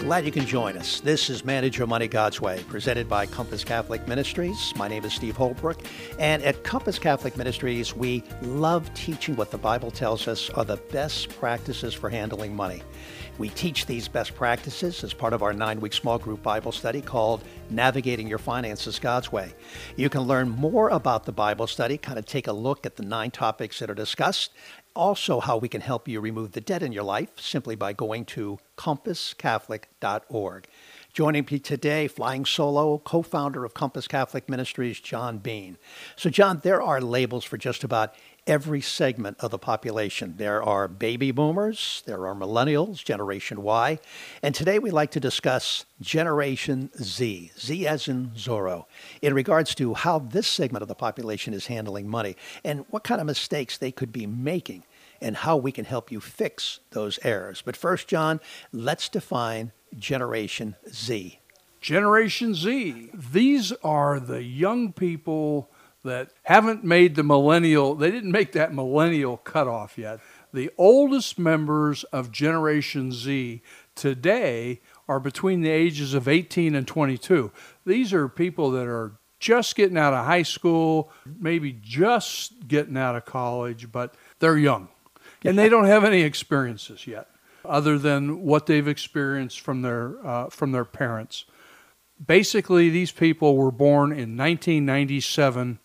Glad you can join us. This is Manage Your Money God's Way, presented by Compass Catholic Ministries. My name is Steve Holbrook, and at Compass Catholic Ministries, we love teaching what the Bible tells us are the best practices for handling money. We teach these best practices as part of our 9-week small group Bible study called Navigating Your Finances God's Way. You can learn more about the Bible study, kind of take a look at the 9 topics that are discussed, also how we can help you remove the debt in your life simply by going to compasscatholic.org. Joining me today, flying solo, co-founder of Compass Catholic Ministries, John Bean. So John, there are labels for just about every segment of the population. There are baby boomers, there are millennials, Generation Y, and today we'd like to discuss Generation Z, Z as in Zorro, in regards to how this segment of the population is handling money and what kind of mistakes they could be making and how we can help you fix those errors. But first, John, let's define Generation Z. Generation Z, these are the young people that haven't made the millennial, they didn't make that millennial cutoff yet. The oldest members of Generation Z today are between the ages of 18 and 22. These are people that are just getting out of high school, maybe just getting out of college, but they're young. And they don't have any experiences yet, other than what they've experienced from their parents. Basically, these people were born in 1997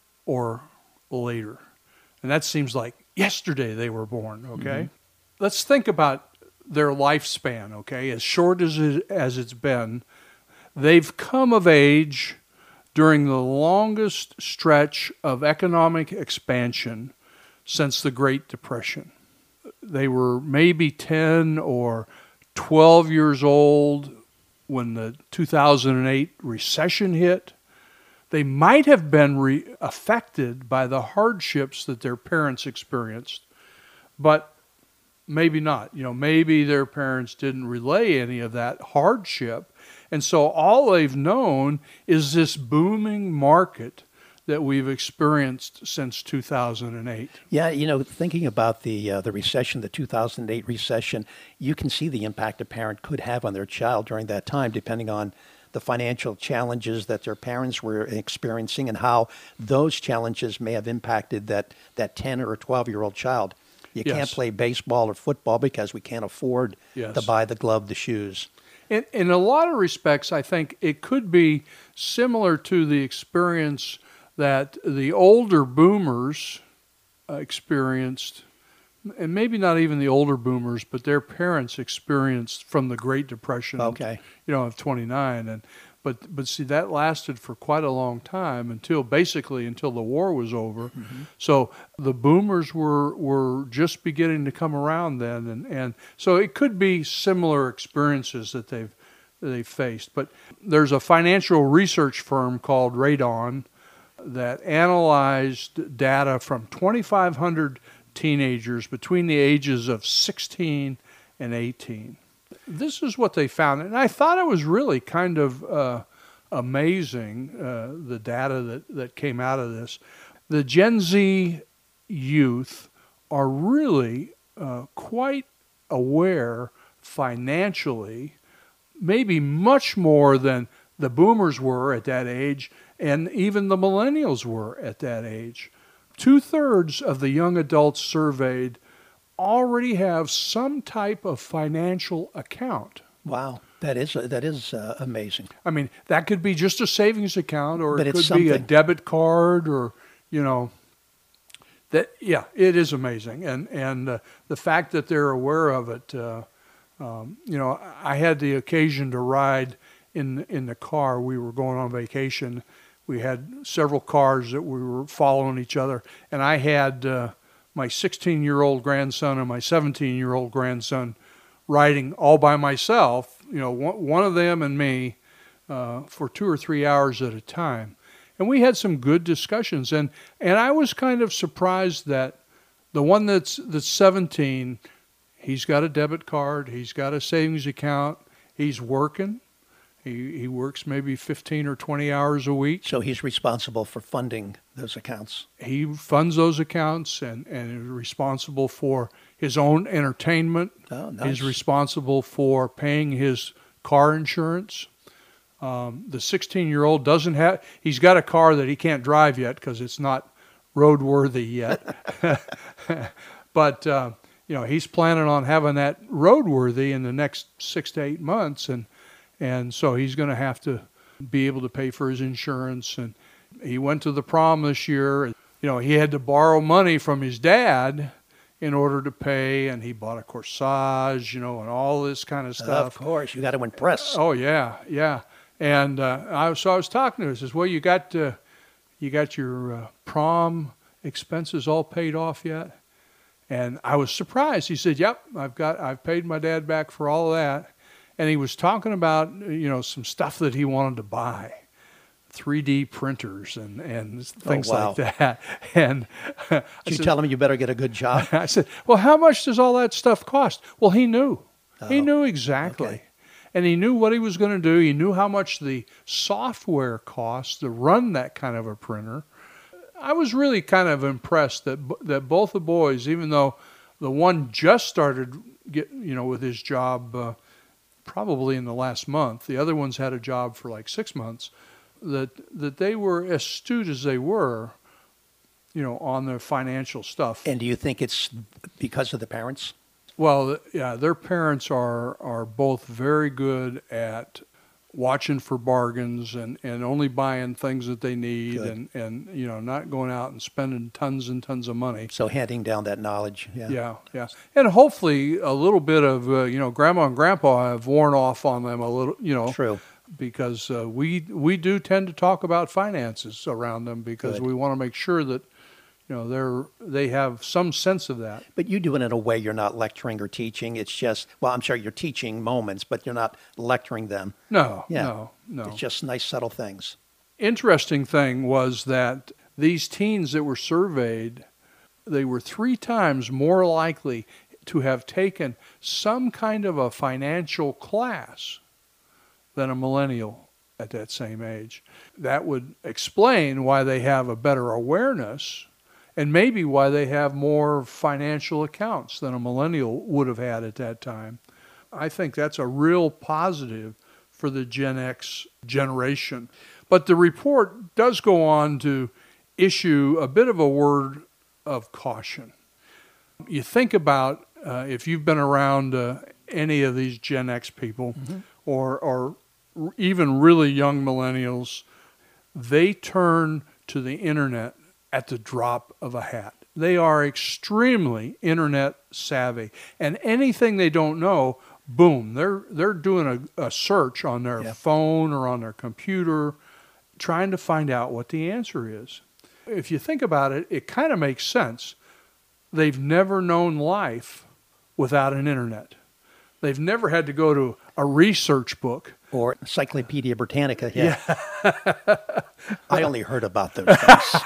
or later. And that seems like yesterday they were born, okay? Mm-hmm. Let's think about their lifespan, okay? As short as it's been, they've come of age during the longest stretch of economic expansion since the Great Depression. They were maybe 10 or 12 years old when the 2008 recession hit. They might have been affected by the hardships that their parents experienced, but maybe not. Maybe their parents didn't relay any of that hardship. And so all they've known is this booming market that we've experienced since 2008. Yeah, thinking about the recession, the 2008 recession, you can see the impact a parent could have on their child during that time, depending on the financial challenges that their parents were experiencing and how those challenges may have impacted that 10 or 12-year-old child. You can't play baseball or football because we can't afford to buy the glove, the shoes. In a lot of respects, I think it could be similar to the experience that the older boomers experienced, and maybe not even the older boomers, but their parents experienced from the Great Depression of 29. But see, that lasted for quite a long time until the war was over. Mm-hmm. So the boomers were just beginning to come around then, and so it could be similar experiences that they faced. But there's a financial research firm called Radon that analyzed data from 2,500 teenagers between the ages of 16 and 18. This is what they found, and I thought it was really kind of amazing, the data that came out of this. The Gen Z youth are really quite aware financially, maybe much more than the boomers were at that age, and even the millennials were at that age. 2/3 of the young adults surveyed already have some type of financial account. Wow, that is amazing. I mean, that could be just a savings account, or it could be a debit card, or that. Yeah, it is amazing, and the fact that they're aware of it. I had the occasion to ride in the car. We were going on vacation. We had several cars that we were following each other, and I had my 16-year-old grandson and my 17-year-old grandson riding all by myself, one of them and me, for 2 or 3 hours at a time. And we had some good discussions, and I was kind of surprised that the one that's 17, he's got a debit card, he's got a savings account, he's working. He works maybe 15 or 20 hours a week. So he's responsible for funding those accounts. He funds those accounts and is responsible for his own entertainment. Oh, nice. He's responsible for paying his car insurance. The 16-year-old doesn't have, he's got a car that he can't drive yet because it's not roadworthy yet. But, he's planning on having that roadworthy in the next 6 to 8 months. And so he's going to have to be able to pay for his insurance. And he went to the prom this year. He had to borrow money from his dad in order to pay, and he bought a corsage, and all this kind of stuff. Of course, you got to impress. Oh, yeah. And I was talking to him. I says, well, you got your prom expenses all paid off yet? And I was surprised. He said, yep, I've paid my dad back for all of that. And he was talking about, some stuff that he wanted to buy, 3D printers and things like that. And Did you tell him you better get a good job? I said, well, how much does all that stuff cost? Well, he knew. He knew exactly. Okay. And he knew what he was going to do. He knew how much the software costs to run that kind of a printer. I was really kind of impressed that both the boys, even though the one just started with his job probably in the last month, the other one's had a job for like 6 months, that they were as astute as they were, on their financial stuff. And do you think it's because of the parents? Well, yeah, their parents are both very good at watching for bargains and only buying things that they need. Good. and not going out and spending tons and tons of money. So handing down that knowledge. Yeah. And hopefully a little bit of, grandma and grandpa have worn off on them a little, True. Because we do tend to talk about finances around them because Good. we want to make sure that, they have some sense of that. But you do it in a way you're not lecturing or teaching. It's just, well, I'm sure you're teaching moments, but you're not lecturing them. No. It's just nice, subtle things. Interesting thing was that these teens that were surveyed, they were 3 times more likely to have taken some kind of a financial class than a millennial at that same age. That would explain why they have a better awareness and maybe why they have more financial accounts than a millennial would have had at that time. I think that's a real positive for the Gen X generation. But the report does go on to issue a bit of a word of caution. You think about if you've been around any of these Gen X people or even really young millennials, they turn to the internet at the drop of a hat. They are extremely internet savvy, and anything they don't know, boom, they're doing a search on their phone or on their computer, trying to find out what the answer is. If you think about it, it kind of makes sense. They've never known life without an internet. They've never had to go to a research book. Or Encyclopedia Britannica. Yeah. I only heard about those things.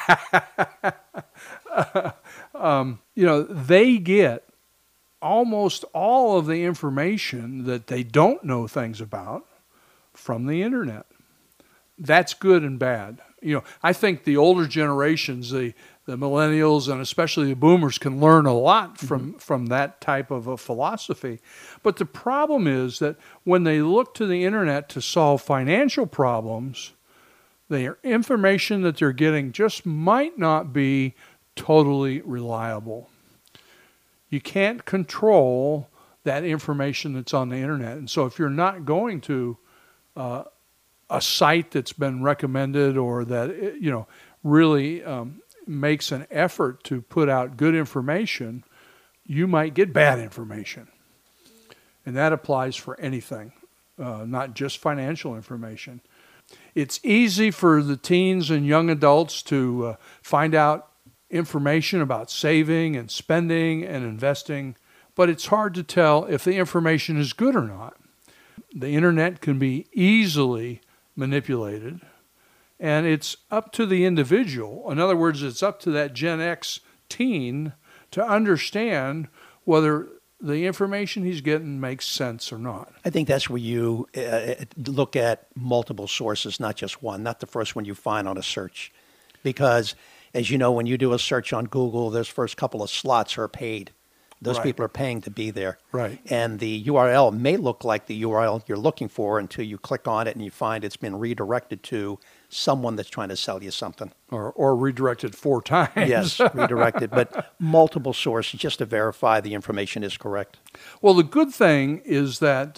They get almost all of the information that they don't know things about from the internet. That's good and bad. I think the older generations, the millennials and especially the boomers, can learn a lot from that type of a philosophy. But the problem is that when they look to the internet to solve financial problems, the information that they're getting just might not be totally reliable. You can't control that information that's on the internet. And so if you're not going to a site that's been recommended or that really makes an effort to put out good information, you might get bad information. And that applies for anything, not just financial information. It's easy for the teens and young adults to find out information about saving and spending and investing, but it's hard to tell if the information is good or not. The internet can be easily manipulated, and it's up to the individual. In other words, it's up to that Gen X teen to understand whether the information he's getting makes sense or not. I think that's where you look at multiple sources, not just one, not the first one you find on a search. Because, as you know, when you do a search on Google, those first couple of slots are paid. Those Right. people are paying to be there. Right. And the URL may look like the URL you're looking for until you click on it and you find it's been redirected to someone that's trying to sell you something. Or redirected 4 times. Yes, redirected, but multiple sources just to verify the information is correct. Well, the good thing is that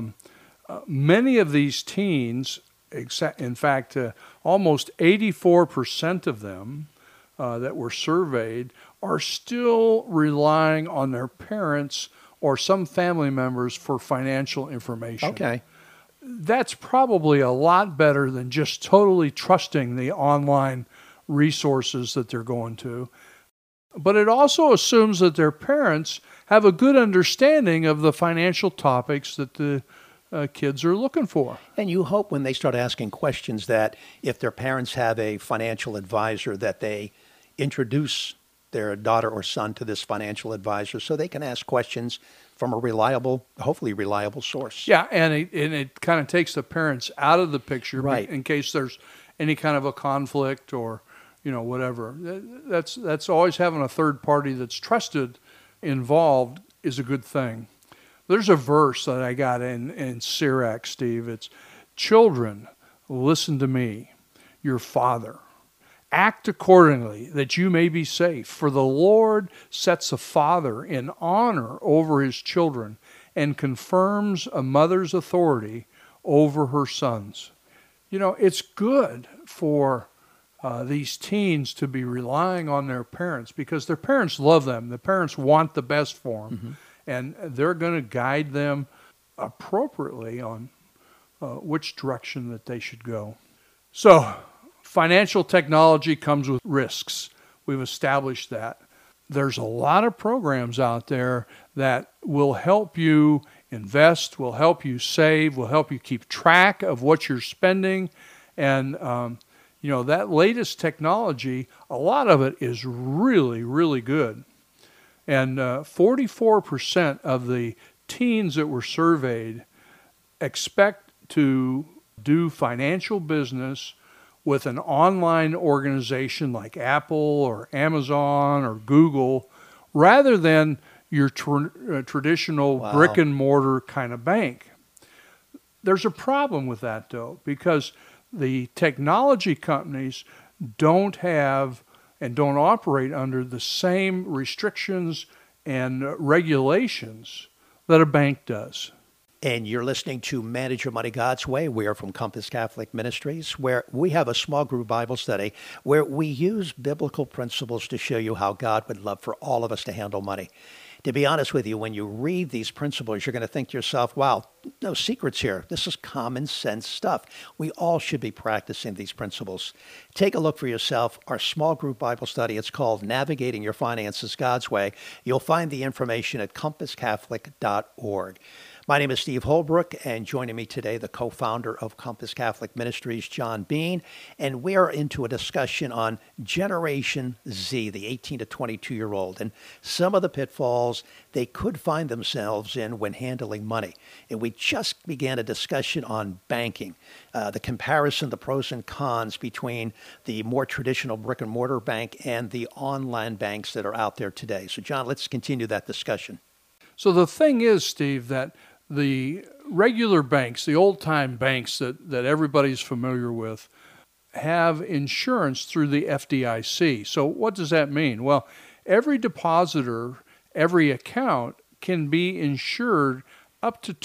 many of these teens, in fact, almost 84% of them that were surveyed are still relying on their parents or some family members for financial information. Okay. That's probably a lot better than just totally trusting the online resources that they're going to. But it also assumes that their parents have a good understanding of the financial topics that the kids are looking for. And you hope when they start asking questions that if their parents have a financial advisor that they introduce their daughter or son to this financial advisor so they can ask questions from a reliable, hopefully reliable source. Yeah, and it kind of takes the parents out of the picture, Right, in case there's any kind of a conflict or whatever. That's always having a third party that's trusted involved is a good thing. There's a verse that I got in Sirach, Steve. It's, "Children, listen to me, your father. Act accordingly, that you may be safe. For the Lord sets a father in honor over his children and confirms a mother's authority over her sons." It's good for these teens to be relying on their parents because their parents love them. The parents want the best for them, and they're going to guide them appropriately on which direction that they should go. So, financial technology comes with risks. We've established that. There's a lot of programs out there that will help you invest, will help you save, will help you keep track of what you're spending. And, that latest technology, a lot of it is really, really good. And 44% of the teens that were surveyed expect to do financial business with an online organization like Apple or Amazon or Google, rather than your traditional Wow. brick and mortar kind of bank. There's a problem with that, though, because the technology companies don't have and don't operate under the same restrictions and regulations that a bank does. And you're listening to Manage Your Money God's Way. We are from Compass Catholic Ministries, where we have a small group Bible study where we use biblical principles to show you how God would love for all of us to handle money. To be honest with you, when you read these principles, you're going to think to yourself, wow, no secrets here. This is common sense stuff. We all should be practicing these principles. Take a look for yourself. Our small group Bible study, it's called Navigating Your Finances God's Way. You'll find the information at compasscatholic.org. My name is Steve Holbrook, and joining me today, the co-founder of Compass Catholic Ministries, John Bean, and we are into a discussion on Generation Z, the 18 to 22-year-old, and some of the pitfalls they could find themselves in when handling money. And we just began a discussion on banking, the comparison, the pros and cons between the more traditional brick-and-mortar bank and the online banks that are out there today. So, John, let's continue that discussion. So the thing is, Steve, that the regular banks, the old-time banks that everybody's familiar with, have insurance through the FDIC. So what does that mean? Well, every depositor, every account can be insured up to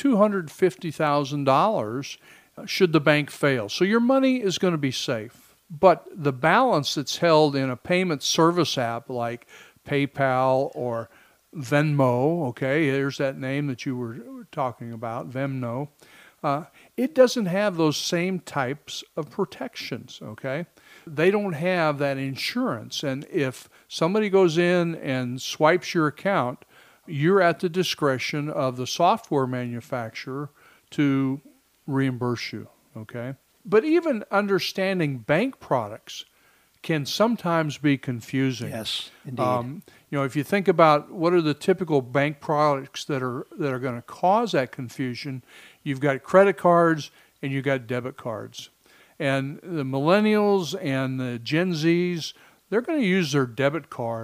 $250,000 should the bank fail. So your money is going to be safe. But the balance that's held in a payment service app like PayPal or Venmo, okay, there's that name that you were talking about, Venmo. It doesn't have those same types of protections, okay? They don't have that insurance. And if somebody goes in and swipes your account, you're at the discretion of the software manufacturer to reimburse you, okay? But even understanding bank products can sometimes be confusing. Yes, indeed. If you think about what are the typical bank products that are going to cause that confusion, you've got credit cards and you've got debit cards. And the millennials and the Gen Zs, they're going to use their debit card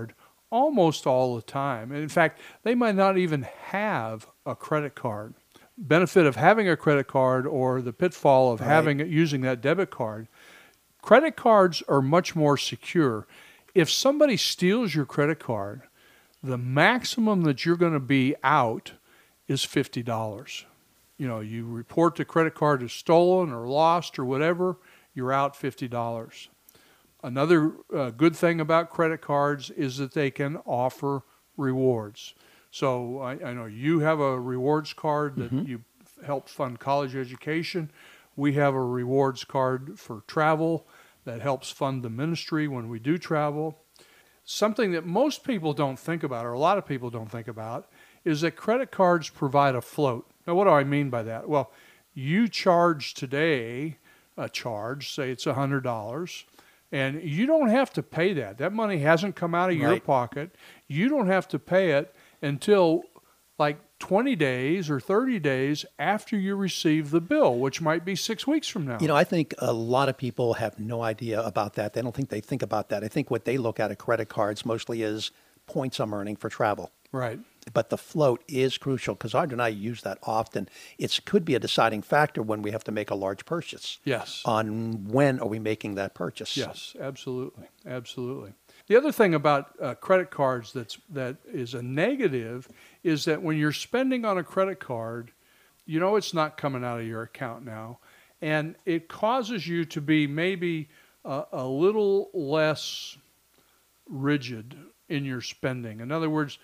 almost all the time. And in fact, they might not even have a credit card. Benefit of having a credit card or the pitfall of using that debit card. Credit cards are much more secure. If somebody steals your credit card, the maximum that you're going to be out is $50. You report the credit card as stolen or lost or whatever, you're out $50. Another good thing about credit cards is that they can offer rewards. So I know you have a rewards card that you help fund college education. We have a rewards card for travel that helps fund the ministry when we do travel. Something that most people don't think about, or a lot of people don't think about, is that credit cards provide a float. Now, what do I mean by that? Well, you charge today a charge, say it's $100, and you don't have to pay that. That money hasn't come out of your pocket. You don't have to pay it until like 20 days or 30 days after you receive the bill, which might be 6 weeks from now. I think a lot of people have no idea about that. They don't think they think about that. I think what they look at credit cards mostly is points I'm earning for travel. Right. But the float is crucial because Audrey and I use that often. It could be a deciding factor when we have to make a large purchase. Yes. On when are we making that purchase. Yes, absolutely. Absolutely. The other thing about credit cards that is a negative is that when you're spending on a credit card, it's not coming out of your account now. And it causes you to be maybe a little less rigid in your spending. In other words,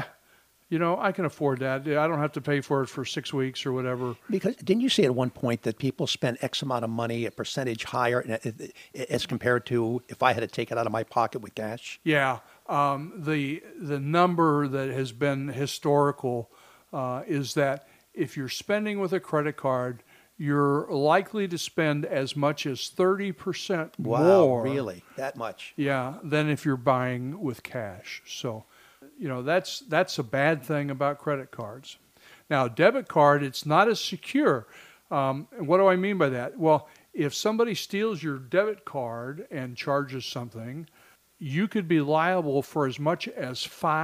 I can afford that. I don't have to pay for it for 6 weeks or whatever. Because didn't you say at one point that people spend X amount of money, a percentage higher as compared to if I had to take it out of my pocket with cash? Yeah. The number that has been historical is that if you're spending with a credit card, you're likely to spend as much as 30% more. Wow, really? That much? Yeah, than if you're buying with cash. So, that's a bad thing about credit cards. Now, debit card, it's not as secure. And what do I mean by that? Well, if somebody steals your debit card and charges something, you could be liable for as much as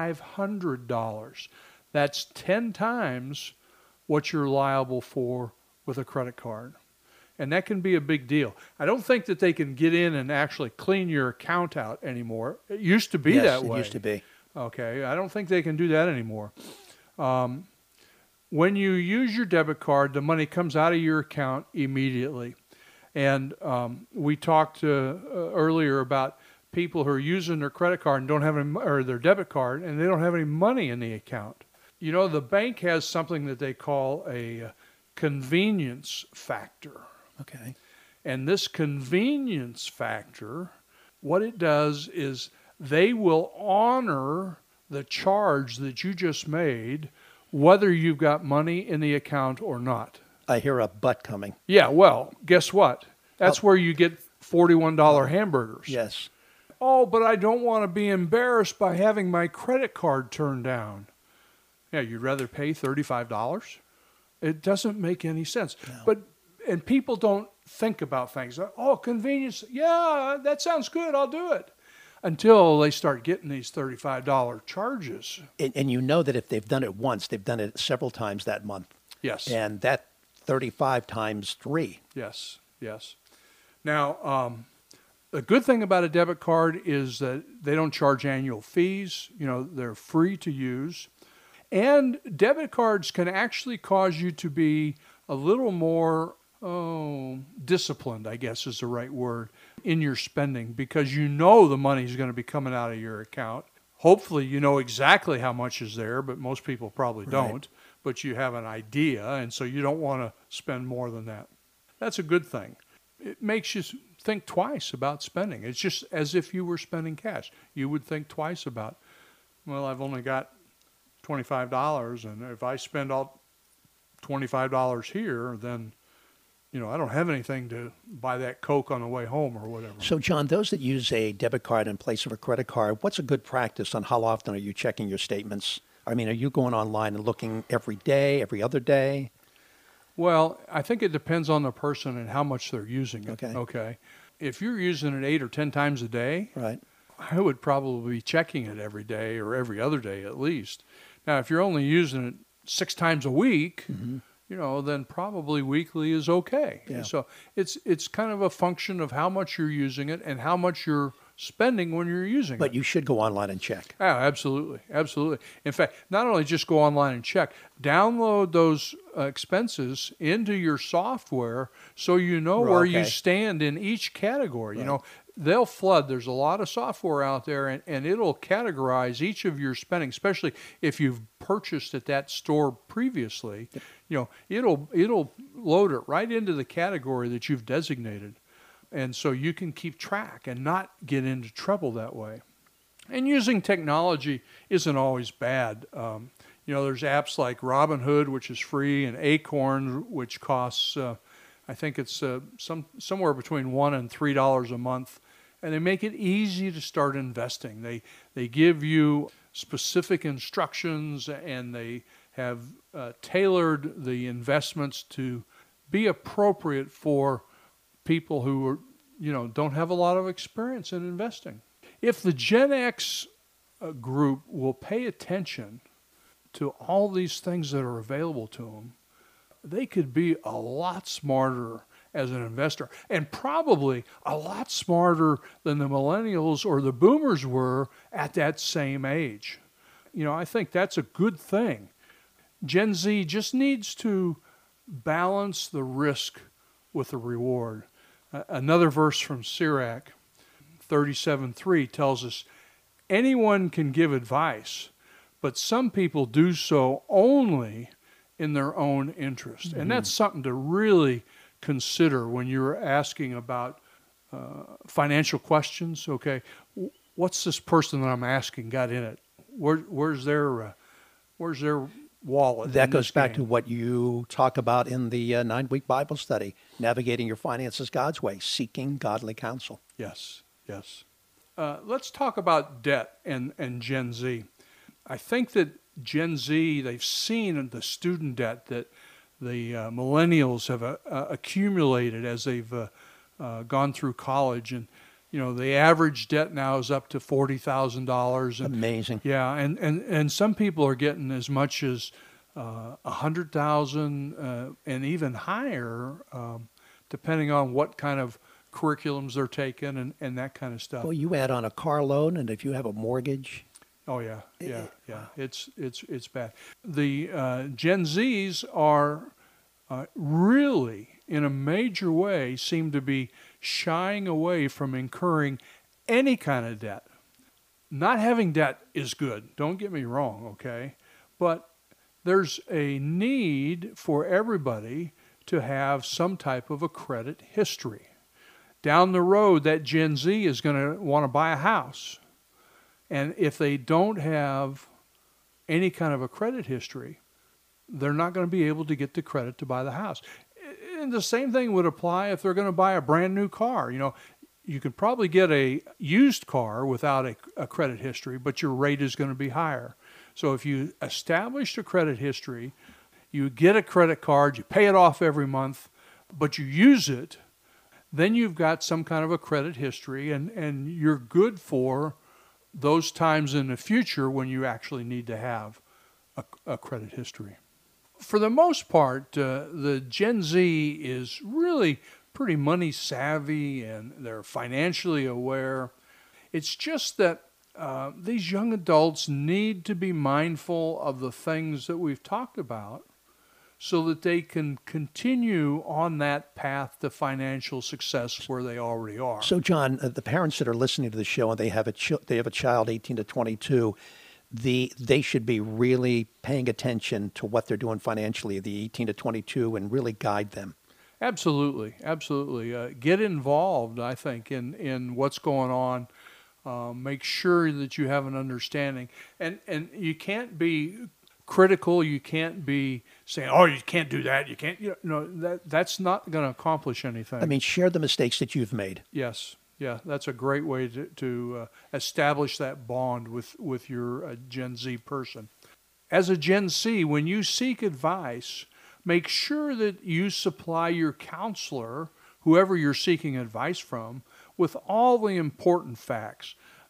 $500. That's 10 times what you're liable for with a credit card. And that can be a big deal. I don't think that they can get in and actually clean your account out anymore. It used to be that way. Yes, it used to be. Okay, I don't think they can do that anymore. When you use your debit card, the money comes out of your account immediately. And we talked earlier about people who are using their credit card and don't have any, or their debit card, and they don't have any money in the account. The bank has something that they call a convenience factor. Okay. And this convenience factor, what it does is they will honor the charge that you just made, whether you've got money in the account or not. I hear a but coming. Yeah, well, guess what? That's where you get $41 hamburgers. Yes. Oh, but I don't want to be embarrassed by having my credit card turned down. Yeah, you'd rather pay $35? It doesn't make any sense. No. And people don't think about things. Oh, convenience. Yeah, that sounds good. I'll do it. Until they start getting these $35 charges. And that if they've done it once, they've done it several times that month. Yes. And that 35 times 3. Yes, yes. Now, the good thing about a debit card is that they don't charge annual fees. They're free to use. And debit cards can actually cause you to be a little more disciplined, I guess is the right word, in your spending, because the money's going to be coming out of your account. Hopefully you know exactly how much is there, but most people probably don't. But you have an idea, and so you don't want to spend more than that. That's a good thing. It makes you think twice about spending. It's just as if you were spending cash. You would think twice about, well, I've only got $25, and if I spend all $25 here, then I don't have anything to buy that Coke on the way home or whatever. So, John, those that use a debit card in place of a credit card, what's a good practice on how often are you checking your statements? I mean, are you going online and looking every day, every other day? Well, I think it depends on the person and how much they're using it. Okay. If you're using it 8 or 10 times a day, right, I would probably be checking it every day or every other day at least. Now, if you're only using it 6 times a week, then probably weekly is okay. Yeah. So it's kind of a function of how much you're using it and how much you're spending when you're using it. But you should go online and check. Oh, absolutely. Absolutely. In fact, not only just go online and check, download those expenses into your software so you know where you stand in each category. Right. They'll flood. There's a lot of software out there, and it'll categorize each of your spending, especially if you've purchased at that store previously. It'll load it right into the category that you've designated. And so you can keep track and not get into trouble that way. And using technology isn't always bad. There's apps like Robinhood, which is free, and Acorn, which costs, I think it's somewhere between $1 and $3 a month. And they make it easy to start investing. They give you specific instructions, and they have tailored the investments to be appropriate for people who don't have a lot of experience in investing. If the Gen X group will pay attention to all these things that are available to them, they could be a lot smarter as an investor, and probably a lot smarter than the millennials or the boomers were at that same age. I think that's a good thing. Gen Z just needs to balance the risk with the reward. Another verse from Sirach 37:3 tells us, anyone can give advice, but some people do so only in their own interest. And that's something to really consider when you're asking about financial questions. Okay, what's this person that I'm asking got in it? Where's their wallet? That goes back to what you talk about in the 9-week Bible study, navigating your finances God's way, seeking godly counsel. Yes. Let's talk about debt and Gen Z. I think that Gen Z, they've seen the student debt that the millennials have accumulated as they've gone through college. And, the average debt now is up to $40,000. Amazing. Yeah, and some people are getting as much as $100,000 and even higher, depending on what kind of curriculums they're taking and that kind of stuff. Well, you add on a car loan, and if you have a mortgage. Oh yeah. It's bad. The Gen Zs are really, in a major way, seem to be shying away from incurring any kind of debt. Not having debt is good. Don't get me wrong, okay? But there's a need for everybody to have some type of a credit history. Down the road, that Gen Z is going to want to buy a house. And if they don't have any kind of a credit history, they're not going to be able to get the credit to buy the house. And the same thing would apply if they're going to buy a brand new car. You could probably get a used car without a credit history, but your rate is going to be higher. So if you established a credit history, you get a credit card, you pay it off every month, but you use it, then you've got some kind of a credit history, and you're good for those times in the future when you actually need to have a credit history. For the most part, the Gen Z is really pretty money savvy, and they're financially aware. It's just that these young adults need to be mindful of the things that we've talked about so that they can continue on that path to financial success where they already are. So, John, the parents that are listening to the show and they have a child 18 to 22, they should be really paying attention to what they're doing financially, the 18 to 22, and really guide them. Absolutely. Get involved, I think, in what's going on. Make sure that you have an understanding. And you can't be critical. You can't be saying, oh, you can't do that. You can't, that's not going to accomplish anything. I mean, share the mistakes that you've made. Yes. Yeah, that's a great way to establish that bond with your Gen Z person. As a Gen Z, when you seek advice, make sure that you supply your counselor, whoever you're seeking advice from, with all the important facts.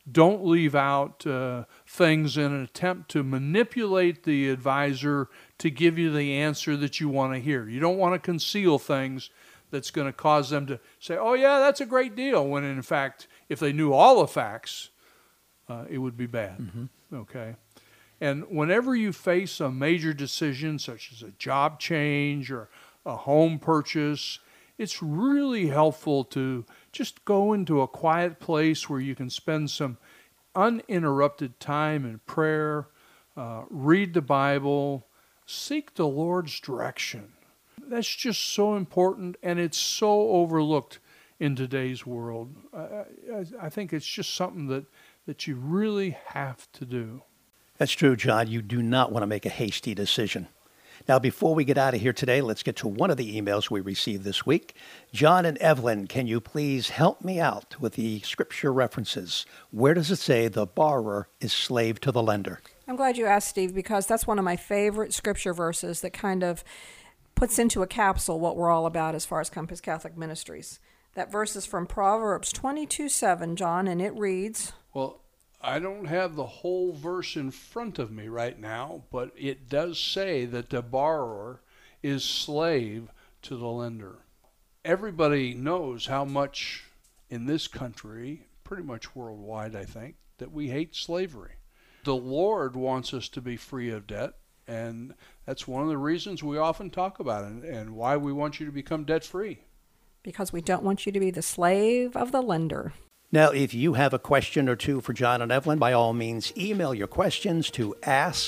Don't leave out things in an attempt to manipulate the advisor to give you the answer that you want to hear. You don't want to conceal things that's going to cause them to say, oh, yeah, that's a great deal, when in fact, if they knew all the facts, it would be bad. Mm-hmm. Okay? And whenever you face a major decision, such as a job change or a home purchase, it's really helpful to just go into a quiet place where you can spend some uninterrupted time in prayer, read the Bible, seek the Lord's direction. That's just so important, and it's so overlooked in today's world. I think it's just something that you really have to do. That's true, John. You do not want to make a hasty decision. Now, before we get out of here today, let's get to one of the emails we received this week. John and Evelyn, can you please help me out with the scripture references? Where does it say the borrower is slave to the lender? I'm glad you asked, Steve, because that's one of my favorite scripture verses that kind of puts into a capsule what we're all about as far as Compass Catholic Ministries. That verse is from Proverbs 22:7, John, and it reads... Well, I don't have the whole verse in front of me right now, but it does say that the borrower is slave to the lender. Everybody knows how much in this country, pretty much worldwide, I think, that we hate slavery. The Lord wants us to be free of debt, and that's one of the reasons we often talk about it and why we want you to become debt-free. Because we don't want you to be the slave of the lender. Now, if you have a question or two for John and Evelyn, by all means, email your questions to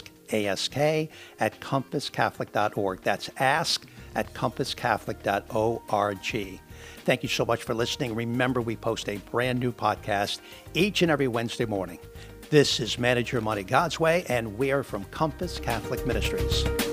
ask@compasscatholic.org. That's ask@compasscatholic.org. Thank you so much for listening. Remember, we post a brand new podcast each and every Wednesday morning. This is Manage Your Money God's Way, and we're from Compass Catholic Ministries.